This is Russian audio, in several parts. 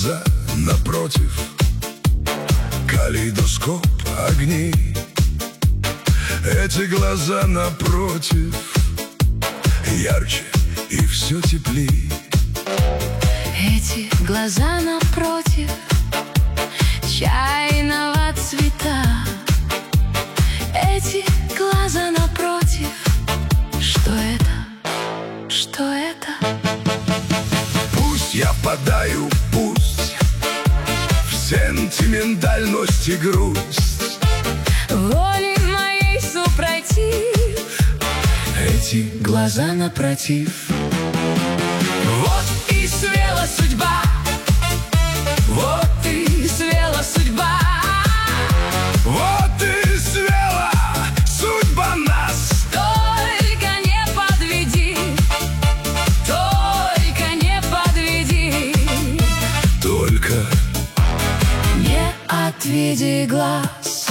глаза напротив, калейдоскоп огней. Эти глаза напротив ярче и все теплей. Эти глаза напротив чайного цвета. Эти глаза напротив. Что это? Что это? Пусть я впадаю, пусть в сентиментальность и грусть, Воли моей супротив. эти глаза напротив. Вот и свела судьба. Вот и свела судьба. Вот и свела судьба нас. Только не подведи. Только не подведи. Только Не отведи глаз.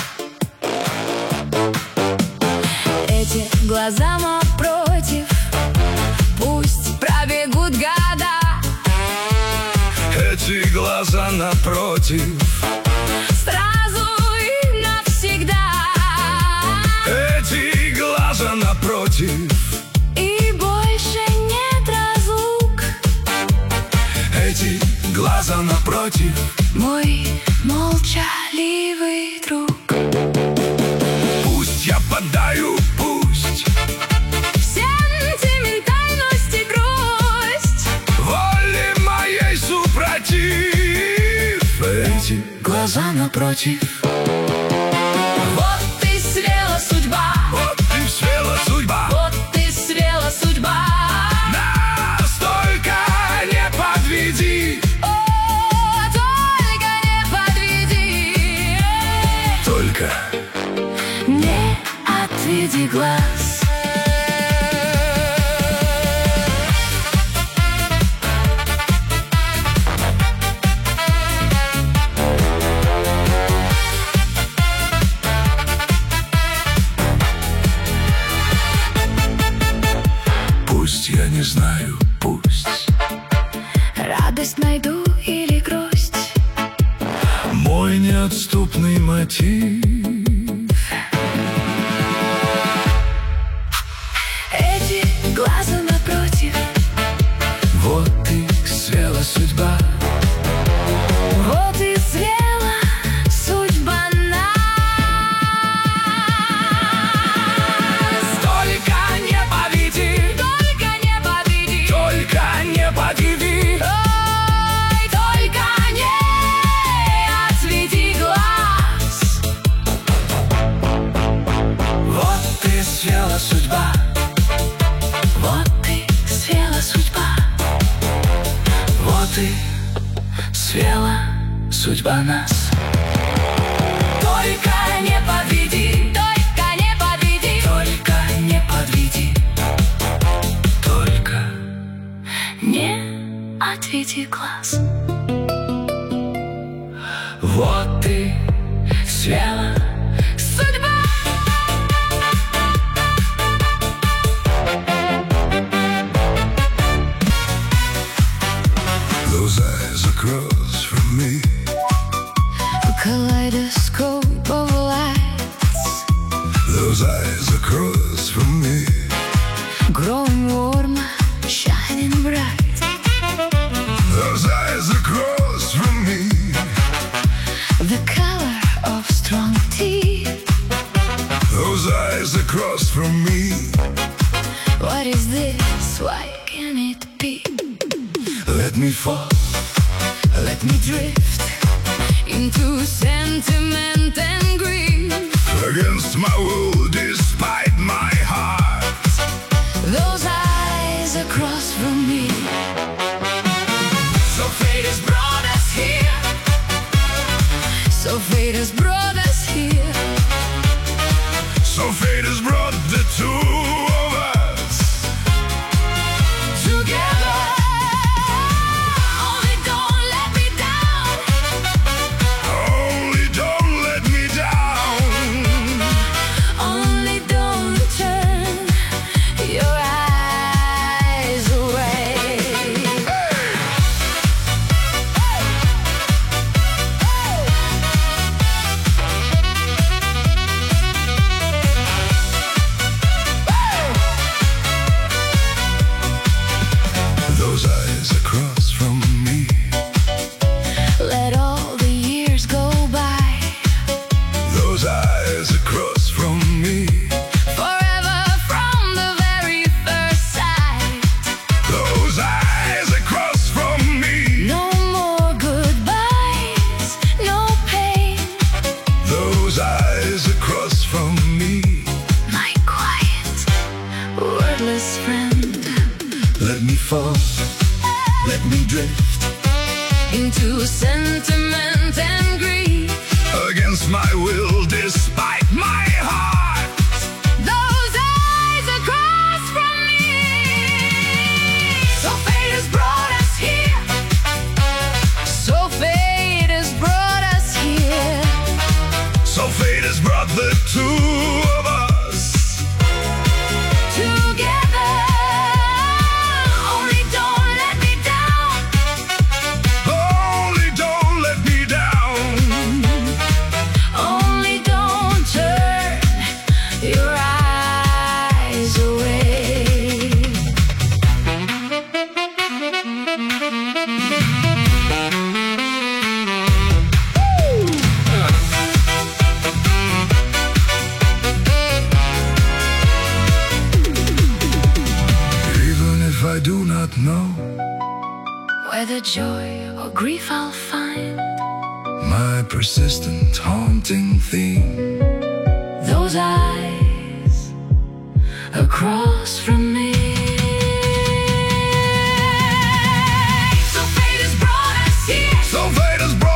Эти глаза напротив. Пусть пробегут года. эти глаза напротив. Сразу и навсегда. Эти глаза напротив. И больше нет разлук. Эти глаза напротив. Мой молчаливый друг. Пусть я падаю, пусть Сентиментальность и грусть. воли моей супротив. Эти глаза напротив. Вот и свела судьба. Вот и свела судьба. Вот и свела судьба. Нас только не подведи. О, только не подведи. Только Не отведи глаз. пусть я не знаю, пусть Радость найду или грусть. мой неотступный мотив. Эти глаза напротив. Вот и свела судьба. Вот и свела судьба нас. Только не подведи. Только не подведи. Только не подведи. Ой, только не отведи глаз. Вот и свела судьба. Вот и свела судьба. Вот и свела судьба нас. Только не подведи. Только не подведи. Только не подведи. Только Не отведи глаз. вот и свела Судьба. those eyes across from me. A kaleidoscope of lights. Those eyes across from me. Growing warm, shining bright. Those eyes across from me. The color of strong tea. Those eyes across from me. What is this? Why can it be? Let me fall. Let me drift into sentiment and grief. Against my will, despite my heart. Those eyes across from me. So fate has brought us here. So fate has brought us here. So fate has brought the two of us Together. Only don't let me down. Only don't let me down. Only don't turn your eyes away. Hey! to sentiment and greed. Against my will, despite my heart. Those eyes across from me. So fate has brought us here. So fate has brought us here. So fate has brought the two of us together. Only don't let me down. Only don't let me down. Only don't turn your eyes away. Even if I do not know Whether joy or grief I'll find, my persistent haunting theme. those eyes across from me. So fate has brought us here. So fate has brought